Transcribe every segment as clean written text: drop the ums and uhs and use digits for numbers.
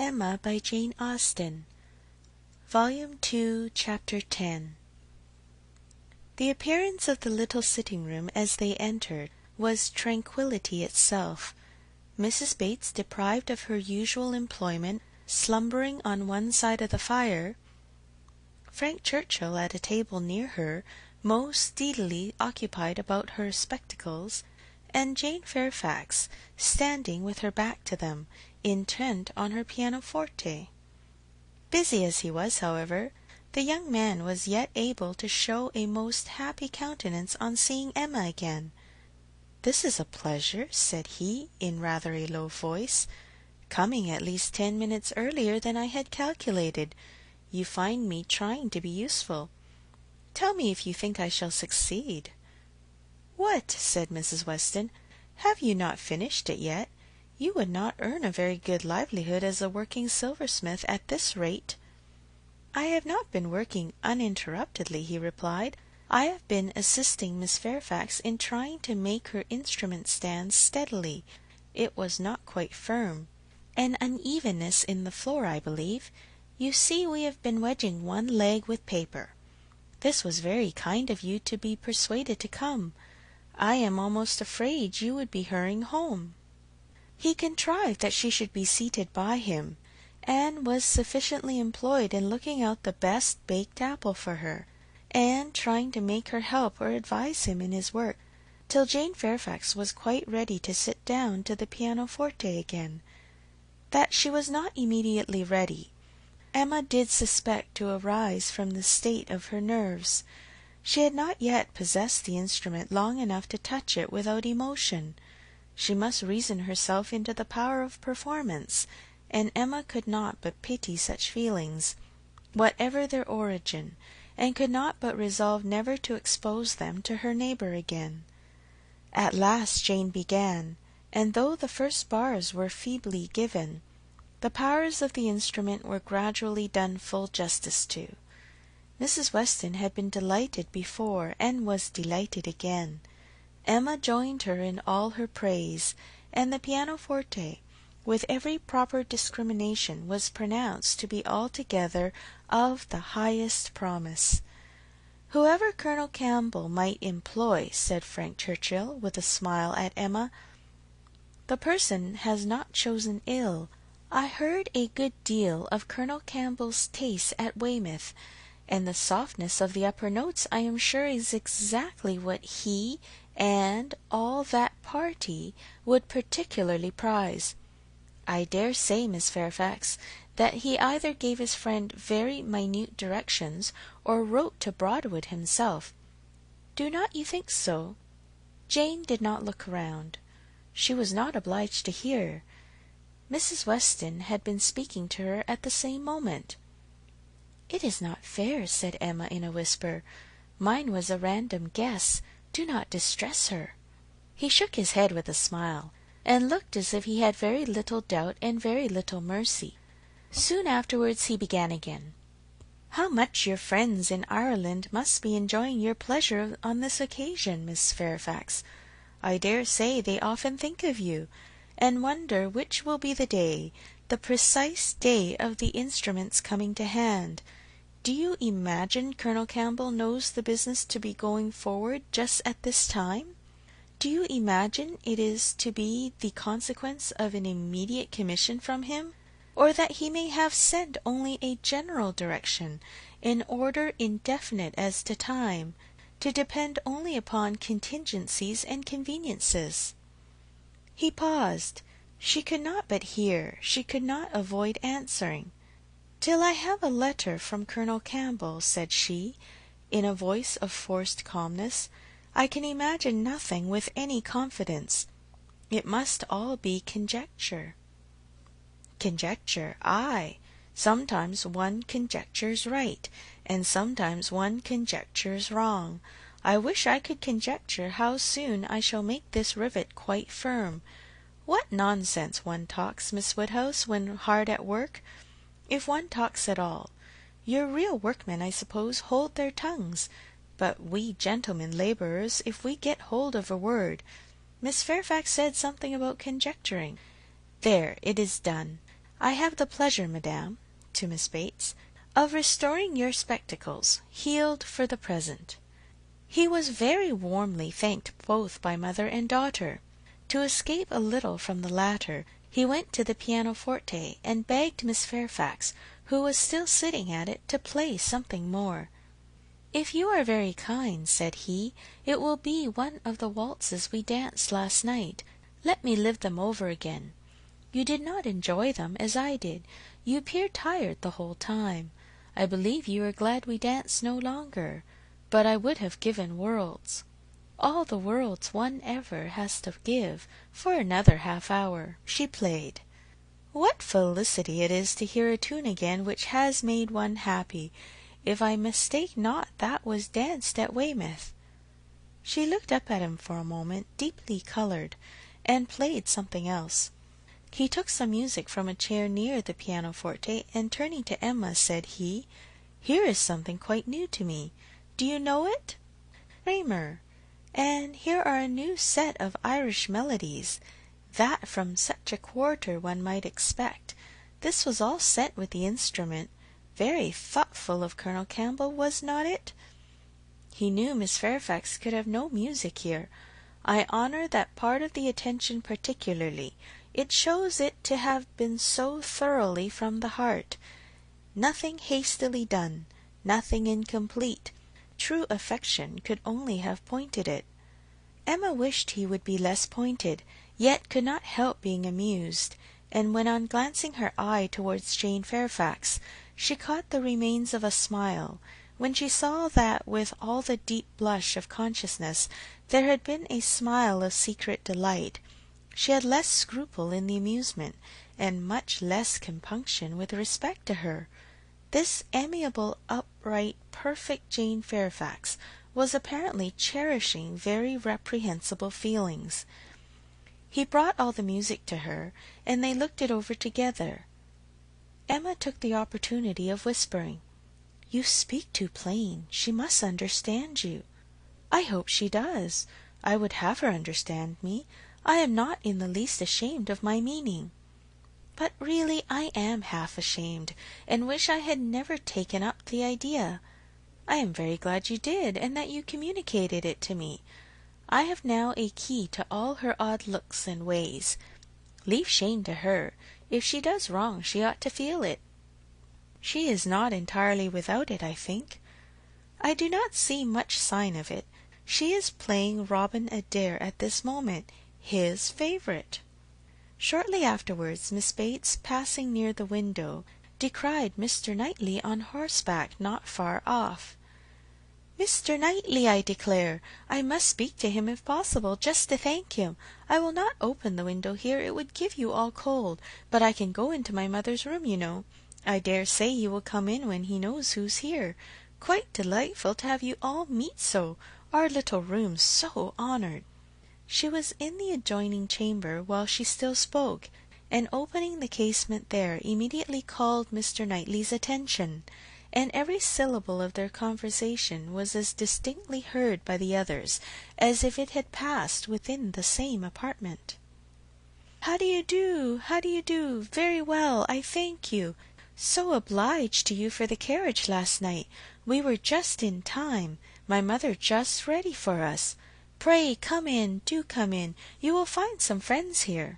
Emma by Jane Austen, Volume 2, Chapter 10. The appearance of the little sitting-room as they entered was tranquillity itself. Mrs. Bates, deprived of her usual employment, slumbering on one side of the fire, Frank Churchill at a table near her, most steadily occupied about her spectacles, and Jane Fairfax standing with her back to them, intent on her pianoforte. Busy as he was, however, the young man was yet able to show a most happy countenance on seeing Emma again. "This is a pleasure," said he, in rather a low voice, "coming at least 10 minutes earlier than I had calculated. You find me trying to be useful. Tell me if you think I shall succeed." "What?" said Mrs. Weston. "Have you not finished it yet? You would not earn a very good livelihood as a working silversmith at this rate." "I have not been working uninterruptedly," he replied. "I have been assisting Miss Fairfax in trying to make her instrument stand steadily. It was not quite firm. An unevenness in the floor, I believe. You see, we have been wedging one leg with paper. This was very kind of you to be persuaded to come. I am almost afraid you would be hurrying home." He contrived that she should be seated by him, and was sufficiently employed in looking out the best baked apple for her, and trying to make her help or advise him in his work, till Jane Fairfax was quite ready to sit down to the pianoforte again. That she was not immediately ready, Emma did suspect to arise from the state of her nerves. She had not yet possessed the instrument long enough to touch it without emotion. She must reason herself into the power of performance, and Emma could not but pity such feelings, whatever their origin, and could not but resolve never to expose them to her neighbour again. At last Jane began, and though the first bars were feebly given, the powers of the instrument were gradually done full justice to. Mrs. Weston had been delighted before, and was delighted again. Emma joined her in all her praise, and the pianoforte, with every proper discrimination, was pronounced to be altogether of the highest promise. "Whoever Colonel Campbell might employ," said Frank Churchill, with a smile at Emma, "the person has not chosen ill. I heard a good deal of Colonel Campbell's taste at Weymouth, and the softness of the upper notes I am sure is exactly what he and all that party would particularly prize. I dare say, Miss Fairfax, that he either gave his friend very minute directions, or wrote to Broadwood himself. Do not you think so?" Jane did not look round. She was not obliged to hear. Mrs. Weston had been speaking to her at the same moment. "It is not fair," said Emma in a whisper. "Mine was a random guess. Do not distress her." He shook his head with a smile, and looked as if he had very little doubt and very little mercy. Soon afterwards he began again. "How much your friends in Ireland must be enjoying your pleasure on this occasion, Miss Fairfax! I dare say they often think of you, and wonder which will be the day, the precise day of the instrument's coming to hand. Do you imagine Colonel Campbell knows the business to be going forward just at this time? Do you imagine it is to be the consequence of an immediate commission from him, or that he may have sent only a general direction, an order indefinite as to time, to depend only upon contingencies and conveniences?" He paused. She could not but hear. She could not avoid answering. "Till I have a letter from Colonel Campbell," said she, in a voice of forced calmness, "I can imagine nothing with any confidence. It must all be conjecture." "Conjecture, ay. Sometimes one conjectures right, and sometimes one conjectures wrong. I wish I could conjecture how soon I shall make this rivet quite firm. What nonsense one talks, Miss Woodhouse, when hard at work, if one talks at all. Your real workmen, I suppose, hold their tongues, but we gentlemen labourers, if we get hold of a word— Miss Fairfax said something about conjecturing. There, it is done. I have the pleasure, madam," to Miss Bates, "of restoring your spectacles, healed for the present." He was very warmly thanked both by mother and daughter. To escape a little from the latter, he went to the pianoforte and begged Miss Fairfax, who was still sitting at it, to play something more. "If you are very kind," said he, "it will be one of the waltzes we danced last night. Let me live them over again. You did not enjoy them as I did. You appeared tired the whole time. I believe you are glad we dance no longer. But I would have given worlds, all the worlds one ever has to give, for another half-hour." She played. What felicity it is to hear a tune again which has made one happy! If I mistake not, that was danced at Weymouth. She looked up at him for a moment, deeply coloured, and played something else. He took some music from a chair near the pianoforte, and turning to Emma, said he, "Here is something quite new to me. Do you know it?" "Kramer. And here are a new set of Irish melodies. That from such a quarter one might expect. This was all sent with the instrument. Very thoughtful of Colonel Campbell, was not it? He knew Miss Fairfax could have no music here. I honour that part of the attention particularly. It shows it to have been so thoroughly from the heart. Nothing hastily done, nothing incomplete. True affection could only have pointed it." Emma wished he would be less pointed, yet could not help being amused, and when on glancing her eye towards Jane Fairfax, she caught the remains of a smile, when she saw that with all the deep blush of consciousness there had been a smile of secret delight, she had less scruple in the amusement, and much less compunction with respect to her. This amiable, upright, perfect Jane Fairfax was apparently cherishing very reprehensible feelings. He brought all the music to her, and they looked it over together. Emma took the opportunity of whispering, "You speak too plain. She must understand you." "I hope she does. I would have her understand me. I am not in the least ashamed of my meaning. But really I am half ashamed, and wish I had never taken up the idea. I am very glad you did, and that you communicated it to me. I have now a key to all her odd looks and ways. Leave shame to her. If she does wrong, she ought to feel it. She is not entirely without it, I think. I do not see much sign of it. She is playing Robin Adair at this moment, his favourite." Shortly afterwards, Miss Bates, passing near the window, descried Mr. Knightley on horseback not far off. "Mr. Knightley, I declare! I must speak to him if possible, just to thank him. I will not open the window here, it would give you all cold, but I can go into my mother's room, you know. I dare say he will come in when he knows who's here. Quite delightful to have you all meet so. Our little room's so honoured." She was in the adjoining chamber while she still spoke, and opening the casement there immediately called Mr. Knightley's attention, and every syllable of their conversation was as distinctly heard by the others as if it had passed within the same apartment. "How do you do? How do you do? Very well, I thank you. So obliged to you for the carriage last night. We were just in time. My mother just ready for us. Pray come in, do come in. You will find some friends here."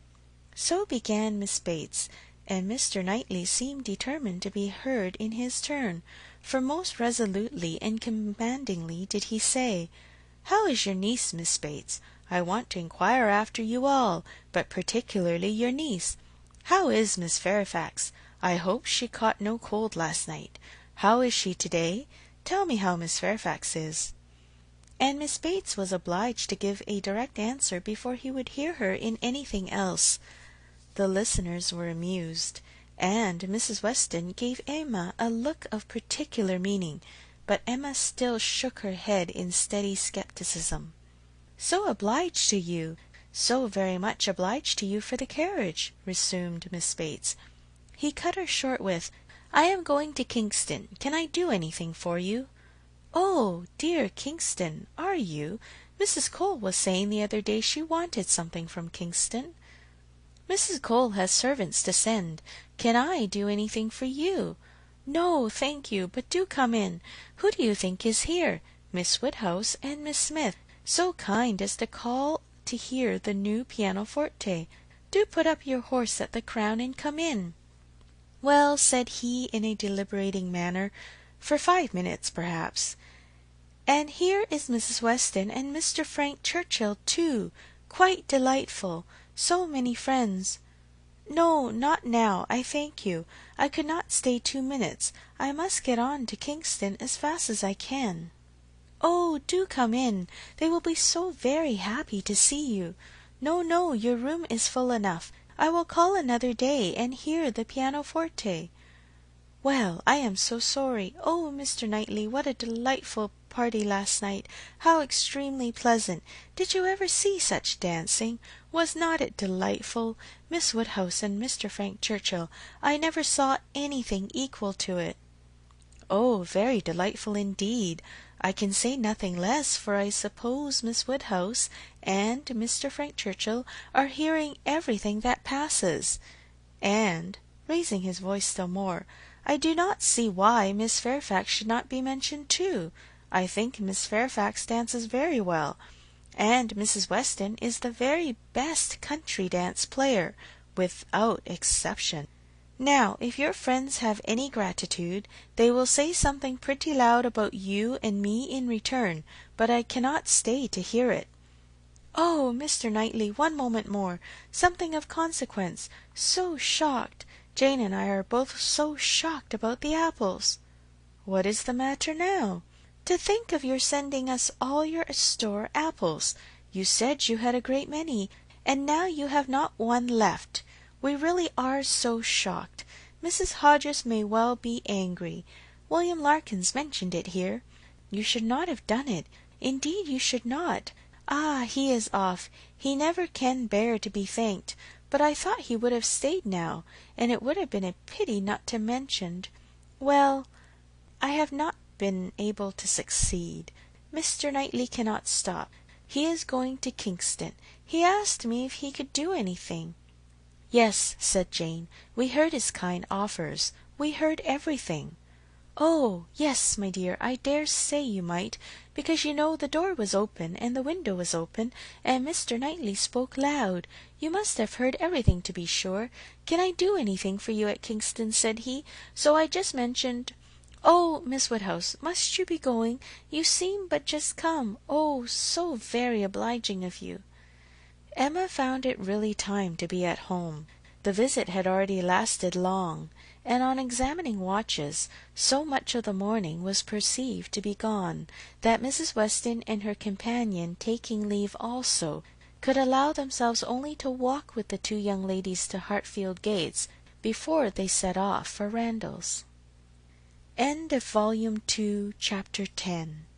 So began Miss Bates, and Mr. Knightley seemed determined to be heard in his turn, for most resolutely and commandingly did he say, "How is your niece, Miss Bates? I want to inquire after you all, but particularly your niece. How is Miss Fairfax? I hope she caught no cold last night. How is she to-day? Tell me how Miss Fairfax is." And Miss Bates was obliged to give a direct answer before he would hear her in anything else. The listeners were amused, and Mrs. Weston gave Emma a look of particular meaning, but Emma still shook her head in steady scepticism. "So obliged to you, so very much obliged to you for the carriage," resumed Miss Bates. He cut her short with, "I am going to Kingston. Can I do anything for you?" "Oh, dear, Kingston, are you? Mrs. Cole was saying the other day she wanted something from Kingston." Mrs. Cole has servants to send. Can I do anything for you?" "No, thank you, but do come in. Who do you think is here? Miss Woodhouse and Miss Smith, so kind as to call to hear the new pianoforte. Do put up your horse at the Crown and come in." "Well," said he in a deliberating manner, "for 5 minutes, perhaps. And here is Mrs. Weston and Mr. Frank Churchill too. Quite delightful. So many friends. No, not now, I thank you. I could not stay 2 minutes. I must get on to Kingston as fast as I can." "Oh, do come in. They will be so very happy to see you." "No, no, your room is full enough. I will call another day and hear the pianoforte." "Well, I am so sorry. Oh, Mr. Knightley, what a delightful party last night! How extremely pleasant! Did you ever see such dancing? Was not it delightful? Miss Woodhouse and Mr. Frank Churchill, I never saw anything equal to it." "Oh, very delightful indeed. I can say nothing less, for I suppose Miss Woodhouse and Mr. Frank Churchill are hearing everything that passes. And," raising his voice still more, "I do not see why Miss Fairfax should not be mentioned too. I think Miss Fairfax dances very well, and Mrs. Weston is the very best country dance player, without exception. Now, if your friends have any gratitude, they will say something pretty loud about you and me in return, but I cannot stay to hear it." "Oh, Mr. Knightley, one moment more. Something of consequence. So shocked. Jane and I are both so shocked about the apples." "What is the matter now?" "To think of your sending us all your store apples. You said you had a great many, and now you have not one left. We really are so shocked. Mrs. Hodges may well be angry. William Larkins mentioned it here. You should not have done it. Indeed you should not. Ah, he is off. He never can bear to be thanked. But I thought he would have stayed now, and it would have been a pity not to mention. Well, I have not been able to succeed. Mr. Knightley cannot stop. He is going to Kingston. He asked me if he could do anything." "Yes," said Jane, "we heard his kind offers. We heard everything." "Oh, yes, my dear, I dare say you might, because you know the door was open and the window was open, and Mr. Knightley spoke loud. You must have heard everything, to be sure. 'Can I do anything for you at Kingston?' said he. So I just mentioned. Oh, Miss Woodhouse, must you be going? You seem but just come. Oh, so very obliging of you." Emma found it really time to be at home. The visit had already lasted long, and on examining watches, so much of the morning was perceived to be gone, that Mrs. Weston and her companion, taking leave also, could allow themselves only to walk with the 2 young ladies to Hartfield gates before they set off for Randalls. End of Volume 2, Chapter 10.